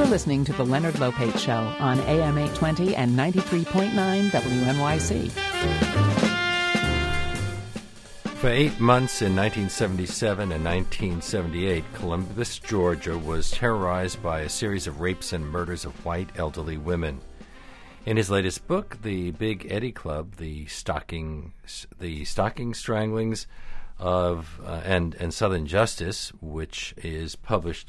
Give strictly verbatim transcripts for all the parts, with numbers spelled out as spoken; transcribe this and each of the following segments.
You're listening to The Leonard Lopate Show on A M eight twenty and ninety-three point nine W N Y C. For eight months in nineteen seventy-seven and nineteen seventy-eight, Columbus, Georgia was terrorized by a series of rapes and murders of white elderly women. In his latest book, The Big Eddie Club, the stocking, the stocking stranglings of uh, and and Southern Justice, which is published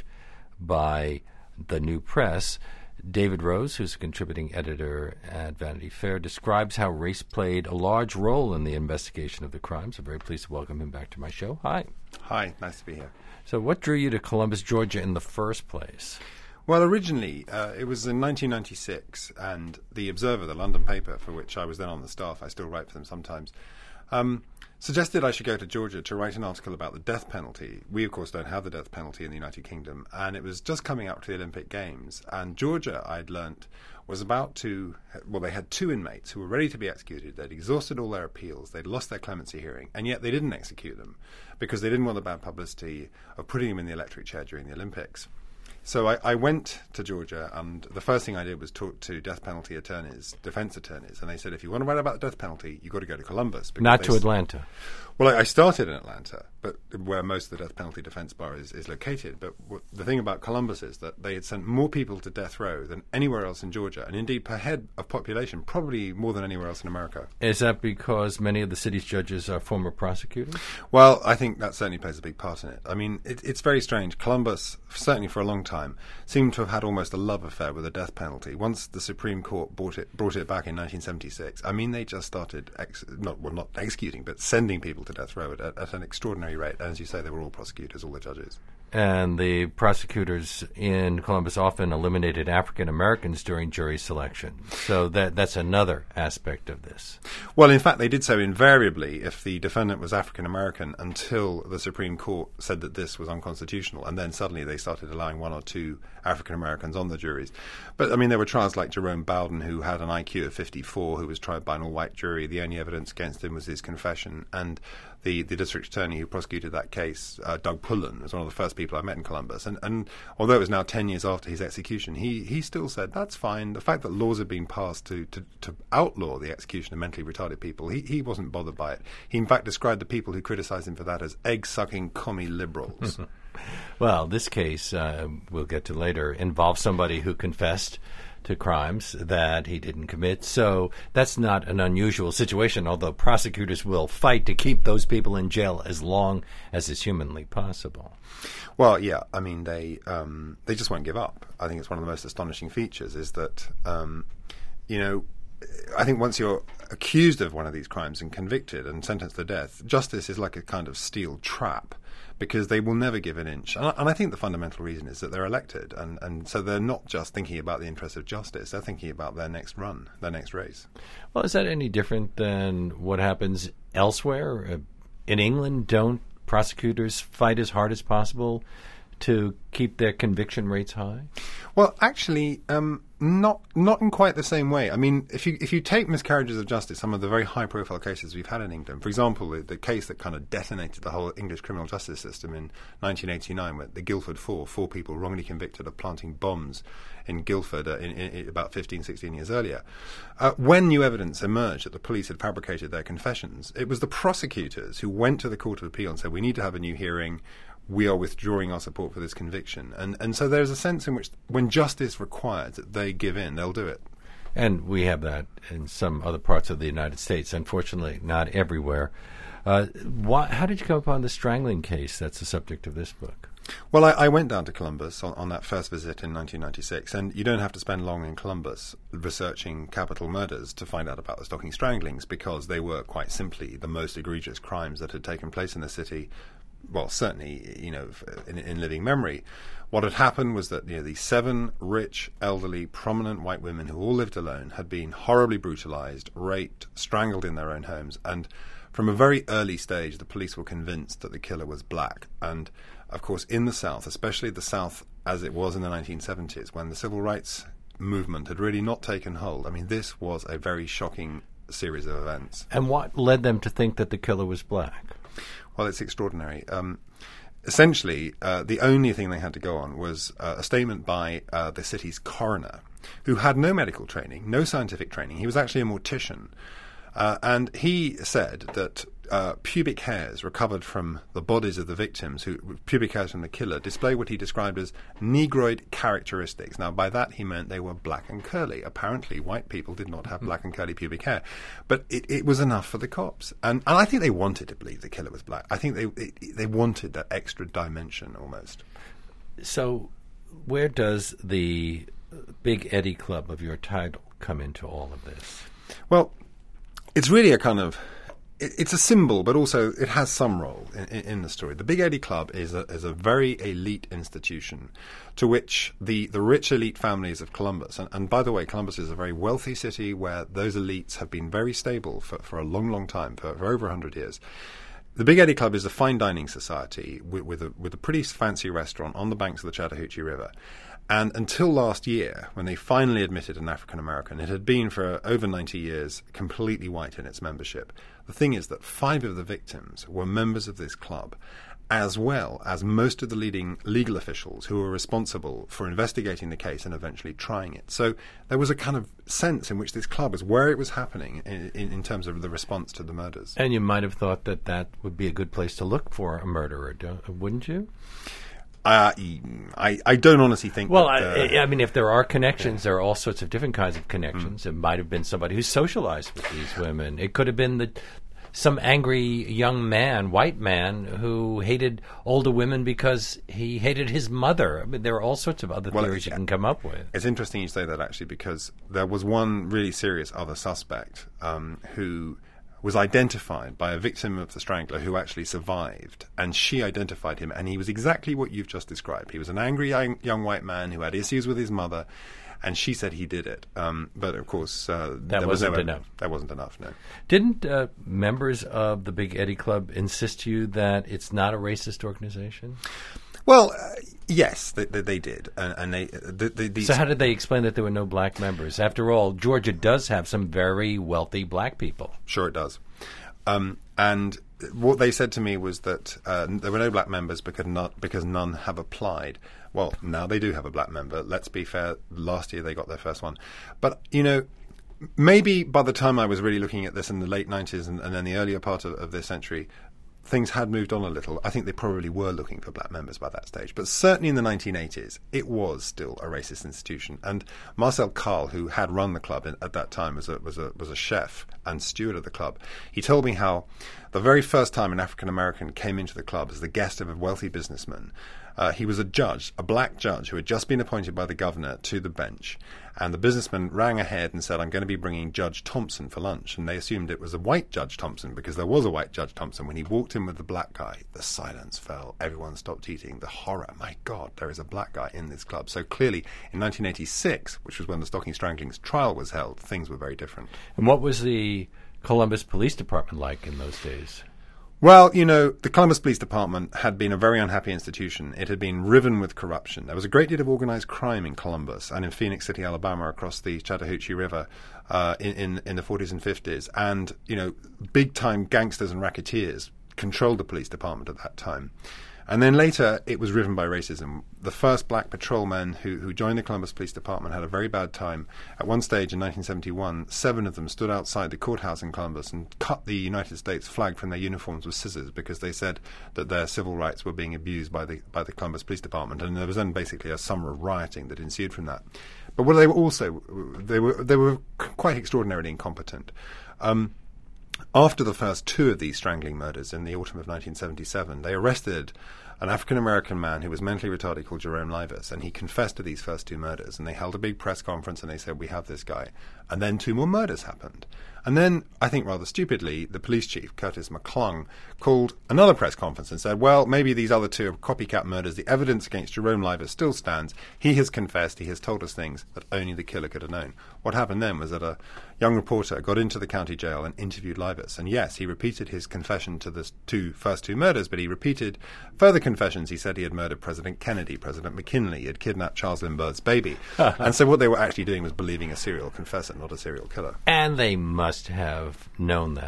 by The New Press, David Rose, who's a contributing editor at Vanity Fair, describes how race played a large role in the investigation of the crimes. I'm very pleased to welcome him back to my show. Hi. Hi, nice to be here. So what drew you to Columbus, Georgia in the first place? Well, originally, uh, it was in nineteen ninety-six, and The Observer, the London paper, for which I was then on the staff, I still write for them sometimes, um, suggested I should go to Georgia to write an article about the death penalty. We, of course, don't have the death penalty in the United Kingdom, and it was just coming up to the Olympic Games. And Georgia, I'd learnt, was about to, well, they had two inmates who were ready to be executed. They'd exhausted all their appeals. They'd lost their clemency hearing, and yet they didn't execute them because they didn't want the bad publicity of putting them in the electric chair during the Olympics. So I, I went to Georgia, and the first thing I did was talk to death penalty attorneys, defense attorneys, and they said, if you want to write about the death penalty, you've got to go to Columbus. Not to Atlanta. Well, I, I started in Atlanta, but where most of the death penalty defense bar is, is located. But w- the thing about Columbus is that they had sent more people to death row than anywhere else in Georgia, and indeed per head of population, probably more than anywhere else in America. Is that because many of the city's judges are former prosecutors? Well, I think that certainly plays a big part in it. I mean, it, it's very strange. Columbus, certainly for a long time, seemed to have had almost a love affair with the death penalty. Once the Supreme Court brought it brought it back in nineteen seventy-six, I mean, they just started, ex- not well, not executing, but sending people to death row at, at, at an extraordinary rate. And as you say, they were all prosecutors, all the judges. And the prosecutors in Columbus often eliminated African Americans during jury selection. So that that's another aspect of this. Well, in fact, they did so invariably if the defendant was African American until the Supreme Court said that this was unconstitutional. And then suddenly they started allowing one or two African Americans on the juries. But, I mean, there were trials like Jerome Bowden, who had an I Q of fifty-four, who was tried by an all-white jury. The only evidence against him was his confession. And the, the district attorney who prosecuted that case, uh, Doug Pullen, was one of the first people I met in Columbus. And, and although it was now ten years after his execution, he, he still said, that's fine. The fact that laws had been passed to, to, to outlaw the execution of mentally retarded people, he, he wasn't bothered by it. He, in fact, described the people who criticized him for that as egg-sucking commie liberals. Well, this case, uh, we'll get to later, involves somebody who confessed to crimes that he didn't commit. So that's not an unusual situation, although prosecutors will fight to keep those people in jail as long as is humanly possible. Well, yeah, I mean, they um, they just won't give up. I think it's one of the most astonishing features is that, um, you know, I think once you're accused of one of these crimes and convicted and sentenced to death, justice is like a kind of steel trap because they will never give an inch. And I, and I think the fundamental reason is that they're elected, and, and so they're not just thinking about the interests of justice, they're thinking about their next run, their next race. Well, is that any different than what happens elsewhere? Uh, in England, don't prosecutors fight as hard as possible to keep their conviction rates high? Well, actually, um, not not in quite the same way. I mean, if you if you take miscarriages of justice, some of the very high-profile cases we've had in England, for example, the, the case that kind of detonated the whole English criminal justice system in nineteen eighty-nine, where the Guildford Four, four people wrongly convicted of planting bombs in Guildford uh, in, in, about fifteen, sixteen years earlier. Uh, when new evidence emerged that the police had fabricated their confessions, it was the prosecutors who went to the Court of Appeal and said, we need to have a new hearing. We are withdrawing our support for this conviction. And and so there's a sense in which when justice requires that they give in, they'll do it. And we have that in some other parts of the United States, unfortunately not everywhere. Uh, why, how did you come upon the strangling case that's the subject of this book? Well, I, I went down to Columbus on, on that first visit in nineteen ninety-six, and you don't have to spend long in Columbus researching capital murders to find out about the stocking stranglings, because they were quite simply the most egregious crimes that had taken place in the city. Well, certainly, you know, in, in living memory. What had happened was that, you know, these seven rich, elderly, prominent white women who all lived alone had been horribly brutalized, raped, strangled in their own homes. And from a very early stage, the police were convinced that the killer was black. And, of course, in the South, especially the South as it was in the nineteen seventies, when the civil rights movement had really not taken hold, I mean, this was a very shocking series of events. And what led them to think that the killer was black? Well, it's extraordinary. Um, essentially, uh, the only thing they had to go on was uh, a statement by uh, the city's coroner, who had no medical training, no scientific training. He was actually a mortician. Uh, and he said that uh, pubic hairs recovered from the bodies of the victims, who pubic hairs from the killer, display what he described as negroid characteristics. Now, by that he meant they were black and curly. Apparently, white people did not have black and curly pubic hair. But it, it was enough for the cops. And, and I think they wanted to believe the killer was black. I think they it, they wanted that extra dimension almost. So where does the Big Eddie Club of your title come into all of this? Well, it's really a kind of, it, it's a symbol, but also it has some role in, in, in the story. The Big Eddie Club is a, is a very elite institution to which the, the rich elite families of Columbus, and, and by the way, Columbus is a very wealthy city where those elites have been very stable for, for a long, long time, for, for over one hundred years. The Big Eddie Club is a fine dining society with, with, a, with a pretty fancy restaurant on the banks of the Chattahoochee River. And until last year, when they finally admitted an African American, it had been for over ninety years completely white in its membership. The thing is that five of the victims were members of this club, as well as most of the leading legal officials who were responsible for investigating the case and eventually trying it. So there was a kind of sense in which this club was where it was happening in, in, in terms of the response to the murders. And you might have thought that that would be a good place to look for a murderer, don't, wouldn't you? Uh, I, I don't honestly think well, that... Uh, I, I mean, if there are connections, there are all sorts of different kinds of connections. Mm. It might have been somebody who socialized with these women. It could have been the, some angry young man, white man, who hated older women because he hated his mother. I mean, there are all sorts of other well, theories you can come up with. It's interesting you say that, actually, because there was one really serious other suspect um, who was identified by a victim of the Strangler who actually survived, and she identified him, and he was exactly what you've just described. He was an angry young, young white man who had issues with his mother, and she said he did it. Um, but, of course, uh, that there wasn't was never, enough. That wasn't enough, no. Didn't uh, members of the Big Eddie Club insist to you that it's not a racist organization? Well, uh, yes, they, they, they did, and, and they. The, the, these so how did they explain that there were no black members? After all, Georgia does have some very wealthy black people. Sure, it does. Um, and what they said to me was that uh, there were no black members because not because none have applied. Well, now they do have a black member. Let's be fair. Last year they got their first one, but you know. Maybe by the time I was really looking at this in the late nineties and, and then the earlier part of, of this century, things had moved on a little. I think they probably were looking for black members by that stage. But certainly in the nineteen eighties, it was still a racist institution. And Marcel Karl, who had run the club in, at that time, was a, was, a, was a chef and steward of the club. He told me how the very first time an African-American came into the club as the guest of a wealthy businessman, Uh, he was a judge, a black judge, who had just been appointed by the governor to the bench. And the businessman rang ahead and said, I'm going to be bringing Judge Thompson for lunch. And they assumed it was a white Judge Thompson because there was a white Judge Thompson. When he walked in with the black guy, the silence fell. Everyone stopped eating. The horror. My God, there is a black guy in this club. So clearly, in nineteen eighty-six, which was when the Stocking Stranglings trial was held, things were very different. And what was the Columbus Police Department like in those days? Well, you know, the Columbus Police Department had been a very unhappy institution. It had been riven with corruption. There was a great deal of organized crime in Columbus and in Phoenix City, Alabama, across the Chattahoochee River uh, in, in, in the forties and fifties. And, you know, big-time gangsters and racketeers controlled the police department at that time. And then later, it was riven by racism. The first black patrolmen who, who joined the Columbus Police Department had a very bad time. At one stage in nineteen seventy-one, seven of them stood outside the courthouse in Columbus and cut the United States flag from their uniforms with scissors because they said that their civil rights were being abused by the by the Columbus Police Department. And there was then basically a summer of rioting that ensued from that. But what they were also, they were they were quite extraordinarily incompetent. Um, After the first two of these strangling murders in the autumn of nineteen seventy-seven, they arrested an African-American man who was mentally retarded called Jerome Livas, and he confessed to these first two murders, and they held a big press conference and they said, we have this guy. And then two more murders happened. And then, I think rather stupidly, the police chief, Curtis McClung, called another press conference and said, well, maybe these other two are copycat murders. The evidence against Jerome Livas still stands. He has confessed. He has told us things that only the killer could have known. What happened then was that a young reporter got into the county jail and interviewed Livas. And yes, he repeated his confession to the two, first two murders, but he repeated further confessions. He said he had murdered President Kennedy, President McKinley, he had kidnapped Charles Lindbergh's baby. And so what they were actually doing was believing a serial confessor, not a serial killer. And they must have known that.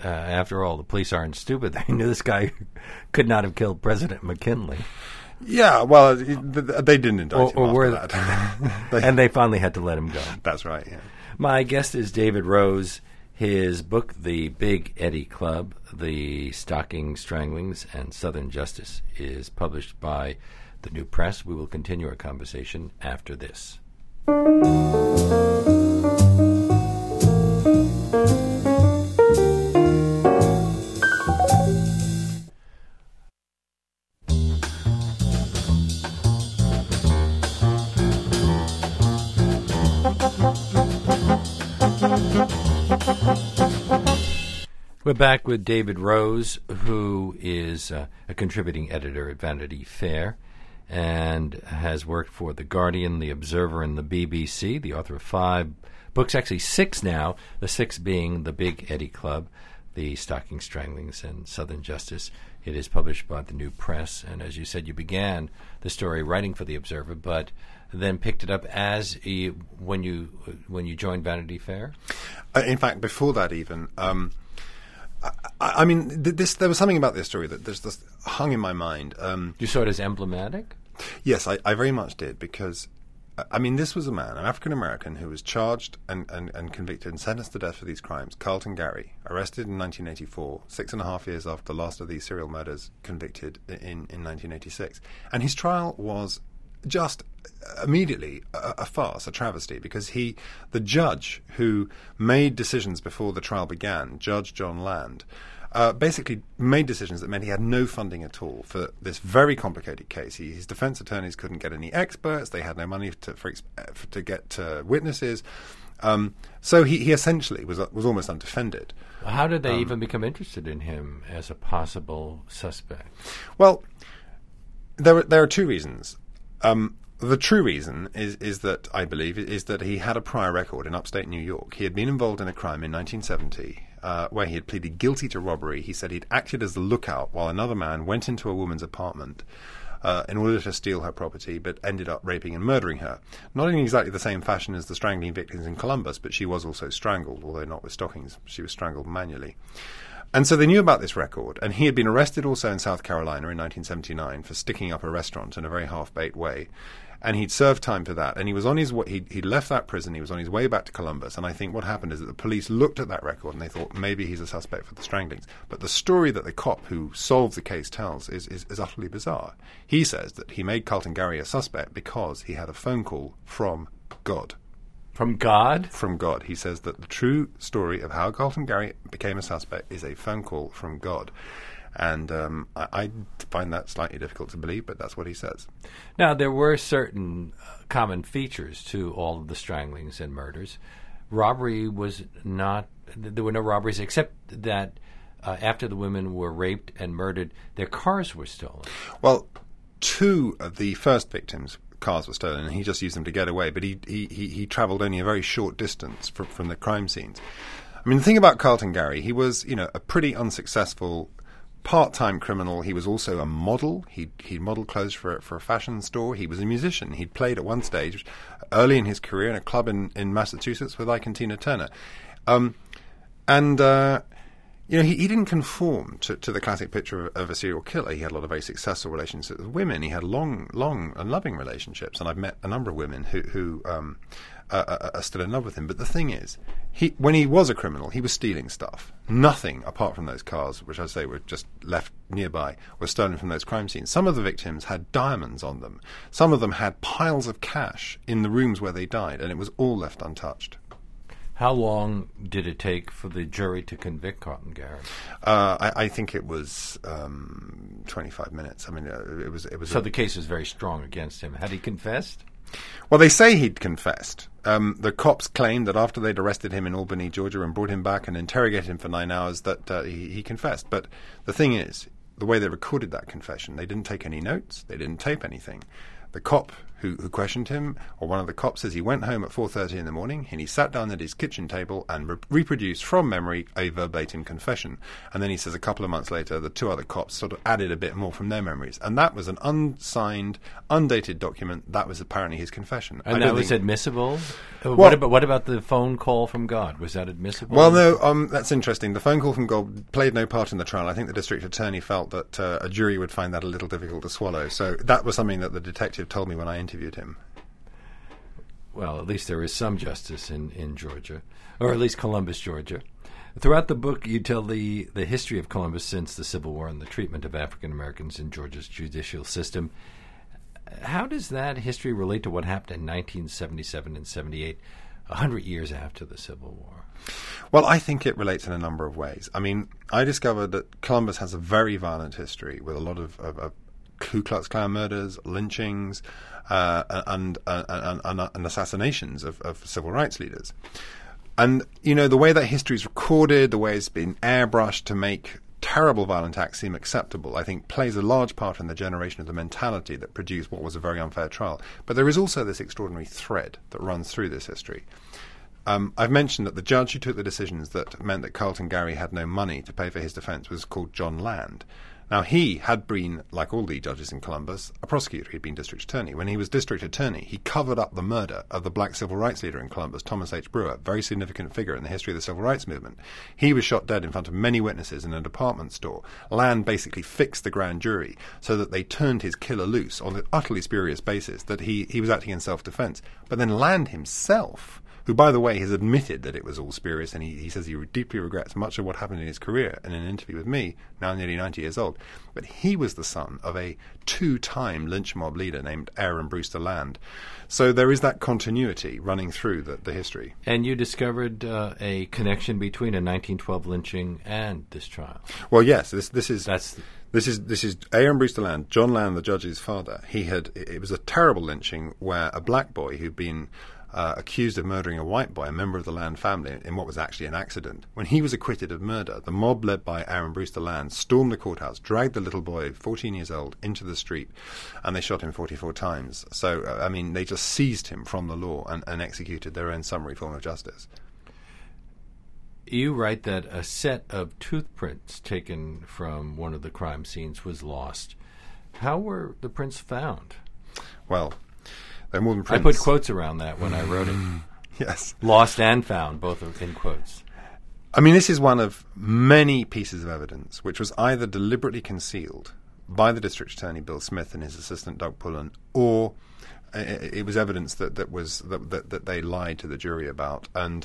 uh, after all, the police aren't stupid. They knew this guy could not have killed President McKinley. Yeah, well, they didn't indict or, him or after were, that. they, and they finally had to let him go. That's right, yeah. My guest is David Rose. His book, The Big Eddie Club, The Stocking Stranglings and Southern Justice, is published by the New Press. We will continue our conversation after this. We're back with David Rose, who is uh, a contributing editor at Vanity Fair and has worked for The Guardian, The Observer, and the B B C, the author of five books, actually six now, the sixth being The Big Eddie Club, The Stocking Stranglings, and Southern Justice. It is published by the New Press, and as you said, you began the story writing for The Observer, but then picked it up as you, when you when you joined Vanity Fair? Uh, in fact, before that even... Um I, I mean, th- this. There was something about this story that just, just hung in my mind. Um, you saw it as emblematic? Yes, I, I very much did, because, I mean, this was a man, an African-American, who was charged and, and, and convicted and sentenced to death for these crimes, Carlton Gary, arrested in nineteen eighty-four, six and a half years after the last of these serial murders, convicted in, in nineteen eighty-six. And his trial was just immediately a, a farce, a travesty, because he, the judge who made decisions before the trial began, Judge John Land, uh, basically made decisions that meant he had no funding at all for this very complicated case. He, his defense attorneys couldn't get any experts. They had no money to, for, for, to get uh, witnesses. Um, so he, he essentially was was almost undefended. How did they um, even become interested in him as a possible suspect? Well, there are, there are two reasons. Um, the true reason is, is that, I believe, is that he had a prior record in upstate New York. He had been involved in a crime in nineteen seventy uh, where he had pleaded guilty to robbery. He said he'd acted as the lookout while another man went into a woman's apartment uh, in order to steal her property, but ended up raping and murdering her. Not in exactly the same fashion as the strangling victims in Columbus, but she was also strangled, although not with stockings. She was strangled manually. And so they knew about this record, and he had been arrested also in South Carolina in nineteen seventy-nine for sticking up a restaurant in a very half-baked way. And he'd served time for that. And he was on his way, he'd, he'd left that prison, he was on his way back to Columbus. And I think what happened is that the police looked at that record and they thought maybe he's a suspect for the stranglings. But the story that the cop who solved the case tells is, is, is utterly bizarre. He says that he made Carlton Gary a suspect because he had a phone call from God. From God? From God. He says that the true story of how Carlton Gary became a suspect is a phone call from God. And um, I, I find that slightly difficult to believe, but that's what he says. Now, there were certain uh, common features to all of the stranglings and murders. Robbery was not, there were no robberies, except that uh, after the women were raped and murdered, their cars were stolen. Well, two of the first victims' cars were stolen, and he just used them to get away, but he he, he, he travelled only a very short distance from, from the crime scenes. I mean, the thing about Carlton Gary, he was, you know, a pretty unsuccessful part-time criminal. He was also a model. He he modeled clothes for for a fashion store. He was a musician. He'd played at one stage early in his career in a club in, in Massachusetts with Ike and Tina Turner. Um, and, uh, you know, he, he didn't conform to, to the classic picture of, of a serial killer. He had a lot of very successful relationships with women. He had long, long and loving relationships. And I've met a number of women who, who um, uh, are still in love with him. But the thing is, he when he was a criminal, he was stealing stuff. Nothing, apart from those cars, which I say were just left nearby, was stolen from those crime scenes. Some of the victims had diamonds on them. Some of them had piles of cash in the rooms where they died, and it was all left untouched. How long did it take for the jury to convict Carlton Gary? Uh, I, I think it was um, twenty-five minutes. I mean, uh, it was. It was. So a, the case was very strong against him. Had he confessed? Well, they say he'd confessed. Um, the cops claimed that after they'd arrested him in Albany, Georgia, and brought him back and interrogated him for nine hours, that uh, he, he confessed. But the thing is, the way they recorded that confession, they didn't take any notes, they didn't tape anything. The cop who, who questioned him, or one of the cops, says he went home at four thirty in the morning and he sat down at his kitchen table and re- reproduced from memory a verbatim confession. And then he says a couple of months later, the two other cops sort of added a bit more from their memories. And that was an unsigned, undated document. That was apparently his confession. And I that don't was think... admissible? Well, what, about, what about the phone call from God? Was that admissible? Well, no, um, that's interesting. The phone call from God played no part in the trial. I think the district attorney felt that uh, a jury would find that a little difficult to swallow. So that was something that the detective told me when I interviewed him. Well, at least there is some justice in, in Georgia, or at least Columbus, Georgia. Throughout the book, you tell the, the history of Columbus since the Civil War and the treatment of African Americans in Georgia's judicial system. How does that history relate to what happened in nineteen seventy-seven and seventy-eight, a hundred years after the Civil War? Well, I think it relates in a number of ways. I mean, I discovered that Columbus has a very violent history with a lot of, of, of Ku Klux Klan murders, lynchings, uh, and, and, and, and, and assassinations of, of civil rights leaders. And, you know, the way that history is recorded, the way it's been airbrushed to make terrible violent acts seem acceptable, I think plays a large part in the generation of the mentality that produced what was a very unfair trial. But there is also this extraordinary thread that runs through this history. Um, I've mentioned that the judge who took the decisions that meant that Carlton Gary had no money to pay for his defence was called John Land. Now, he had been, like all the judges in Columbus, a prosecutor. He'd been district attorney. When he was district attorney, he covered up the murder of the black civil rights leader in Columbus, Thomas H. Brewer, very significant figure in the history of the civil rights movement. He was shot dead in front of many witnesses in a department store. Land basically fixed the grand jury so that they turned his killer loose on the utterly spurious basis that he, he was acting in self-defense. But then Land himself, who, by the way, has admitted that it was all spurious, and he, he says he deeply regrets much of what happened in his career in an interview with me, now nearly ninety years old. But he was the son of a two-time lynch mob leader named Aaron Brewster Land. So there is that continuity running through the, the history. And you discovered uh, a connection between a nineteen twelve lynching and this trial. Well, yes, this this is... That's This is this is Aaron Brewster Land, John Land, the judge's father. He had it was a terrible lynching where a black boy who'd been uh, accused of murdering a white boy, a member of the Land family, in what was actually an accident. When he was acquitted of murder, the mob led by Aaron Brewster Land stormed the courthouse, dragged the little boy, fourteen years old, into the street, and they shot him forty-four times. So, uh, I mean, they just seized him from the law and, and executed their own summary form of justice. You write that a set of toothprints taken from one of the crime scenes was lost. How were the prints found? Well, they're more than prints. I put quotes around that when I wrote it. Yes. Lost and found, both are in quotes. I mean, this is one of many pieces of evidence which was either deliberately concealed by the district attorney, Bill Smith, and his assistant, Doug Pullen, or it, it was evidence that, that, was, that, that, that they lied to the jury about. And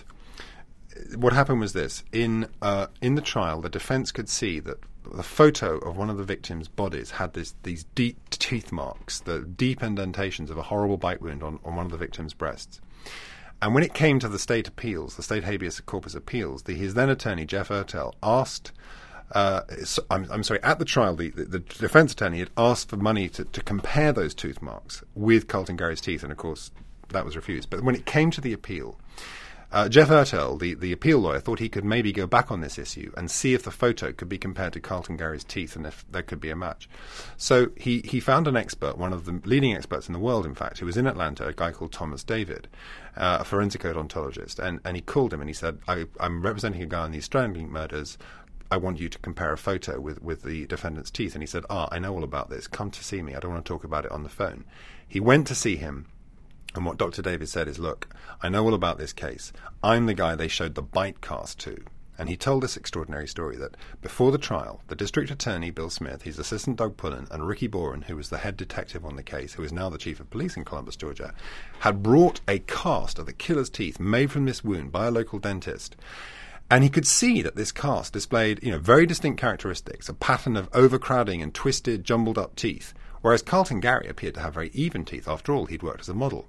what happened was this. In uh, in the trial, the defense could see that the photo of one of the victims' bodies had this, these deep teeth marks, the deep indentations of a horrible bite wound on, on one of the victim's breasts. And when it came to the state appeals, the state habeas corpus appeals, the, his then attorney, Jeff Ertel, asked, uh, so, I'm, I'm sorry, at the trial, the, the, the defense attorney had asked for money to, to compare those tooth marks with Carlton Gary's teeth, and of course that was refused. But when it came to the appeal, Uh, Jeff Ertel, the, the appeal lawyer, thought he could maybe go back on this issue and see if the photo could be compared to Carlton Gary's teeth and if there could be a match. So he, he found an expert, one of the leading experts in the world, in fact, who was in Atlanta, a guy called Thomas David, uh, a forensic odontologist, and, and he called him and he said, I, I'm representing a guy on these strangling murders. I want you to compare a photo with, with the defendant's teeth. And he said, ah, I know all about this. Come to see me. I don't want to talk about it on the phone. He went to see him. And what Doctor David said is, look, I know all about this case. I'm the guy they showed the bite cast to. And he told this extraordinary story that before the trial, the district attorney, Bill Smith, his assistant, Doug Pullen, and Ricky Boren, who was the head detective on the case, who is now the chief of police in Columbus, Georgia, had brought a cast of the killer's teeth made from this wound by a local dentist. And he could see that this cast displayed, you know, very distinct characteristics, a pattern of overcrowding and twisted, jumbled-up teeth, whereas Carlton Gary appeared to have very even teeth. After all, he'd worked as a model.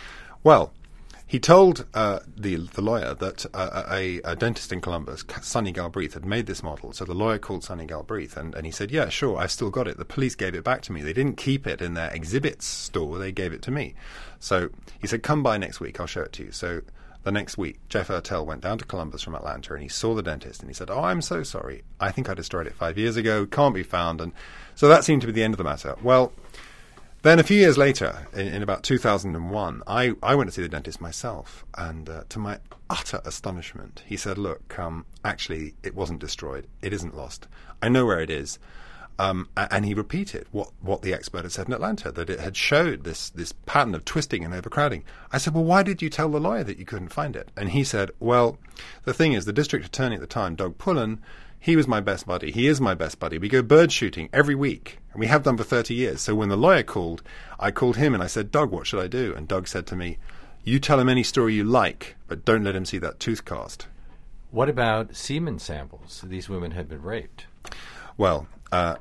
Well, he told uh, the the lawyer that uh, a, a dentist in Columbus, Sonny Galbraith, had made this model. So the lawyer called Sonny Galbraith, and, and he said, yeah, sure, I've still got it. The police gave it back to me. They didn't keep it in their exhibits store. They gave it to me. So he said, come by next week. I'll show it to you. So the next week, Jeff Ertel went down to Columbus from Atlanta, and he saw the dentist, and he said, oh, I'm so sorry. I think I destroyed it five years ago. Can't be found. And so that seemed to be the end of the matter. Well, Then a few years later, in, in about two thousand one, I, I went to see the dentist myself, and uh, to my utter astonishment, he said, look, um, actually, it wasn't destroyed. It isn't lost. I know where it is. Um, and he repeated what, what the expert had said in Atlanta, that it had showed this, this pattern of twisting and overcrowding. I said, well, why did you tell the lawyer that you couldn't find it? And he said, well, the thing is, the district attorney at the time, Doug Pullen, he was my best buddy. He is my best buddy. We go bird shooting every week, and we have done for thirty years. So when the lawyer called, I called him and I said, Doug, what should I do? And Doug said to me, you tell him any story you like, but don't let him see that tooth cast. What about semen samples? These women had been raped. Well, uh,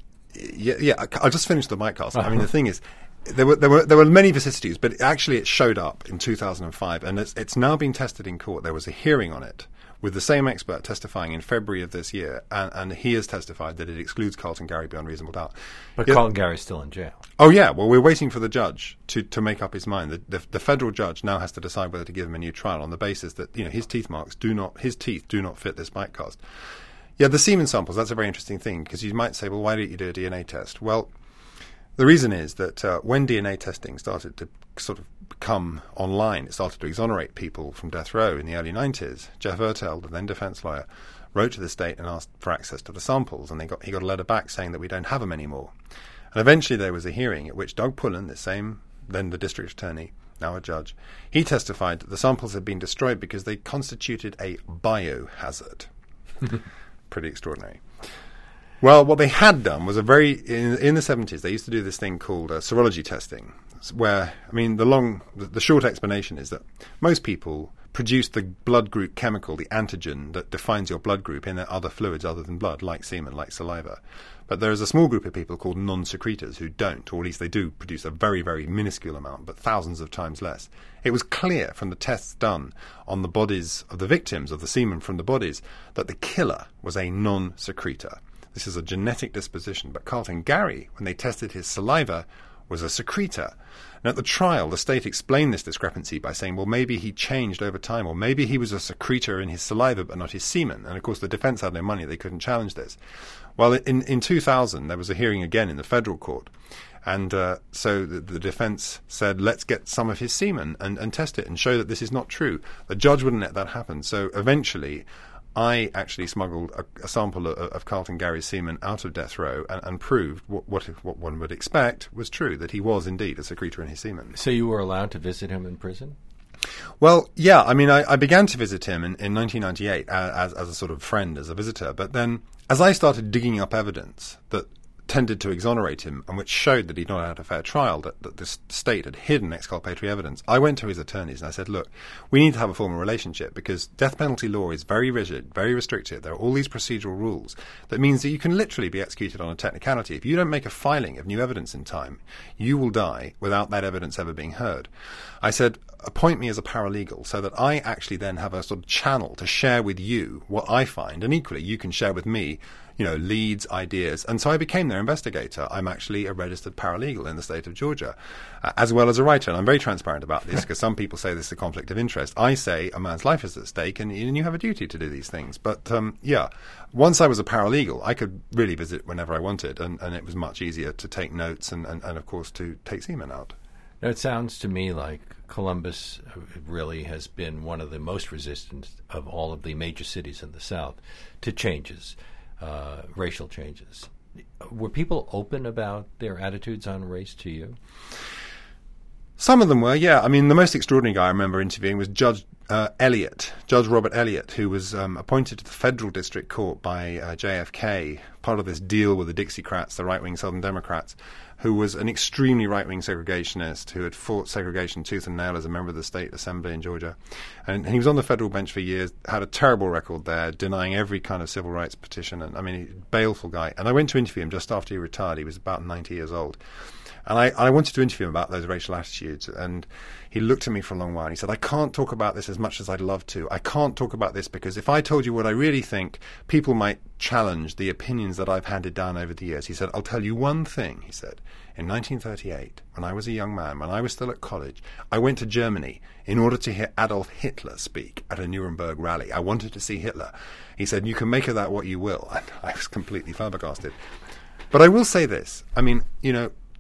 yeah, yeah. I'll just finish the mic cast. I mean, the thing is, there were there were there were many vicissitudes, but actually it showed up in two thousand five, and it's it's now being tested in court. There was a hearing on it with the same expert testifying in February of this year, and, and he has testified that it excludes Carlton Gary beyond reasonable doubt. But yeah. Carlton Gary's still in jail. Oh yeah. Well, we're waiting for the judge to, to make up his mind. The, the the federal judge now has to decide whether to give him a new trial on the basis that, you know, his teeth marks do not his teeth do not fit this mic cast. Yeah, the semen samples, that's a very interesting thing, because you might say, well, why don't you do a D N A test? Well, the reason is that uh, when D N A testing started to sort of come online, it started to exonerate people from death row in the early nineties. Jeff Ertel, the then defense lawyer, wrote to the state and asked for access to the samples, and they got he got a letter back saying that we don't have them anymore. And eventually there was a hearing at which Doug Pullen, the same, then the district attorney, now a judge, he testified that the samples had been destroyed because they constituted a biohazard. Pretty extraordinary. Well, what they had done was a very, in, in the seventies, they used to do this thing called uh, serology testing, where, I mean, the long, the, the short explanation is that most people produce the blood group chemical, the antigen that defines your blood group in other fluids other than blood, like semen, like saliva. But there is a small group of people called non-secretors who don't, or at least they do produce a very, very minuscule amount, but thousands of times less. It was clear from the tests done on the bodies of the victims, of the semen from the bodies, that the killer was a non-secretor. This is a genetic disposition. But Carlton Gary, when they tested his saliva, was a secretor. And at the trial, the state explained this discrepancy by saying, well, maybe he changed over time, or maybe he was a secretor in his saliva but not his semen. And, of course, the defense had no money. They couldn't challenge this. Well, in, in two thousand, there was a hearing again in the federal court. And uh, so the, the defense said, let's get some of his semen and, and test it and show that this is not true. The judge wouldn't let that happen. So eventually I actually smuggled a, a sample of, of Carlton Gary's semen out of death row and, and proved what, what what one would expect was true, that he was indeed a secretor in his semen. So you were allowed to visit him in prison? Well, yeah. I mean, I, I began to visit him in, in nineteen ninety-eight as, as a sort of friend, as a visitor. But then as I started digging up evidence that tended to exonerate him and which showed that he'd not had a fair trial, that, that the state had hidden exculpatory evidence, I went to his attorneys and I said, look, we need to have a formal relationship because death penalty law is very rigid, very restricted. There are all these procedural rules that means that you can literally be executed on a technicality. If you don't make a filing of new evidence in time, you will die without that evidence ever being heard. I said, appoint me as a paralegal so that I actually then have a sort of channel to share with you what I find, and equally you can share with me, you know, leads, ideas. And so I became their investigator. I'm actually a registered paralegal in the state of Georgia, uh, as well as a writer. And I'm very transparent about this because some people say this is a conflict of interest. I say a man's life is at stake and, and you have a duty to do these things. But, um, yeah, once I was a paralegal, I could really visit whenever I wanted, and, and it was much easier to take notes and, and, and, of course, to take semen out. Now, it sounds to me like Columbus really has been one of the most resistant of all of the major cities in the South to changes. Uh, racial changes. Were people open about their attitudes on race to you? Some of them were, yeah. I mean, the most extraordinary guy I remember interviewing was Judge uh, Elliott, Judge Robert Elliott, who was um, appointed to the federal district court by uh, J F K, part of this deal with the Dixiecrats, the right-wing Southern Democrats, who was an extremely right-wing segregationist who had fought segregation tooth and nail as a member of the state assembly in Georgia. And, and he was on the federal bench for years, had a terrible record there, denying every kind of civil rights petition. And I mean, he, baleful guy. And I went to interview him just after he retired. He was about ninety years old. And I, I wanted to interview him about those racial attitudes. And he looked at me for a long while and he said, I can't talk about this as much as I'd love to. I can't talk about this because if I told you what I really think, people might challenge the opinions that I've handed down over the years. He said, I'll tell you one thing, he said. In nineteen thirty-eight, when I was a young man, when I was still at college, I went to Germany in order to hear Adolf Hitler speak at a Nuremberg rally. I wanted to see Hitler. He said, you can make of that what you will. And I was completely flabbergasted. But I will say this. I mean, you know,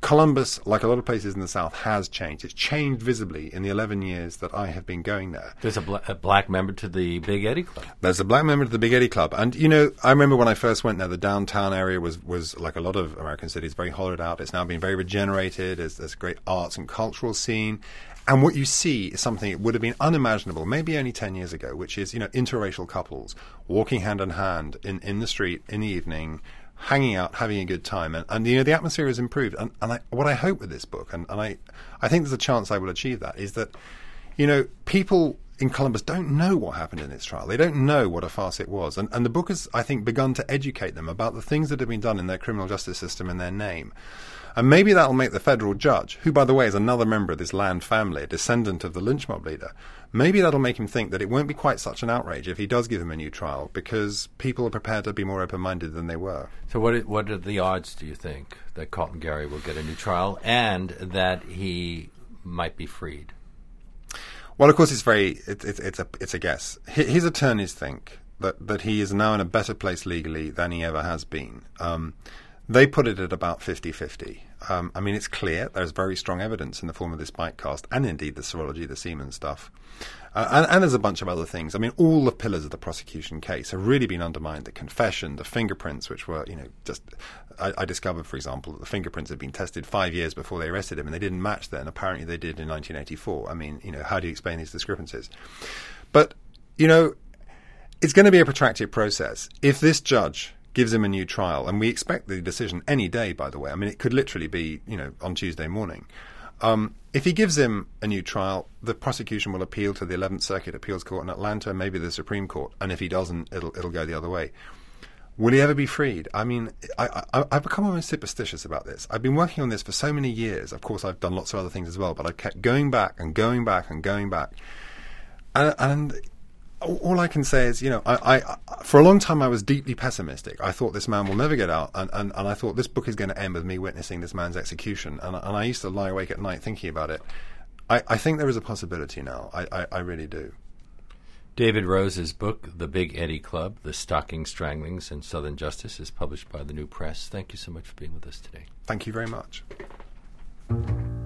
Columbus, like a lot of places in the South, has changed. It's changed visibly in the eleven years that I have been going there. There's a, bla- a black member to the Big Eddie Club. There's a black member to the Big Eddie Club. And, you know, I remember when I first went there, the downtown area was, was like a lot of American cities, very hollowed out. It's now been very regenerated. There's, there's a great arts and cultural scene. And what you see is something that would have been unimaginable maybe only ten years ago, which is, you know, interracial couples walking hand in hand in, in the street in the evening, hanging out, having a good time, and, and you know the atmosphere has improved. And, and I, what I hope with this book, and, and I, I think there's a chance I will achieve that, is that, you know, people in Columbus don't know what happened in this trial. They don't know what a farce it was, and and the book has, I think, begun to educate them about the things that have been done in their criminal justice system in their name. And maybe that'll make the federal judge, who, by the way, is another member of this Land family, a descendant of the lynch mob leader, maybe that'll make him think that it won't be quite such an outrage if he does give him a new trial, because people are prepared to be more open-minded than they were. So what, what are the odds, do you think, that Carlton Gary will get a new trial and that he might be freed? Well, of course, it's very it, it, it's a it's a guess. His, his attorneys think that, that he is now in a better place legally than he ever has been. Um, They put it at about fifty-fifty. Um, I mean, it's clear there's very strong evidence in the form of this bite cast and indeed the serology, the semen stuff. Uh, and, and there's a bunch of other things. I mean, all the pillars of the prosecution case have really been undermined. The confession, the fingerprints, which were, you know, just... I, I discovered, for example, that the fingerprints had been tested five years before they arrested him, and they didn't match then. Apparently they did in nineteen eighty-four. I mean, you know, how do you explain these discrepancies? But, you know, it's going to be a protracted process. If this judge gives him a new trial, and we expect the decision any day, by the way. I mean, it could literally be, you know, on Tuesday morning. Um, if he gives him a new trial, the prosecution will appeal to the eleventh Circuit Appeals Court in Atlanta, maybe the Supreme Court, and if he doesn't, it'll it'll go the other way. Will he ever be freed? I mean, I, I, I've become almost superstitious about this. I've been working on this for so many years. Of course, I've done lots of other things as well, but I've kept going back and going back and going back. And, and all I can say is, you know, I, I, for a long time I was deeply pessimistic. I thought this man will never get out, and, and, and I thought this book is going to end with me witnessing this man's execution. And, and I used to lie awake at night thinking about it. I, I think there is a possibility now. I, I, I really do. David Rose's book, The Big Eddie Club, The Stocking Stranglings and Southern Justice, is published by the New Press. Thank you so much for being with us today. Thank you very much.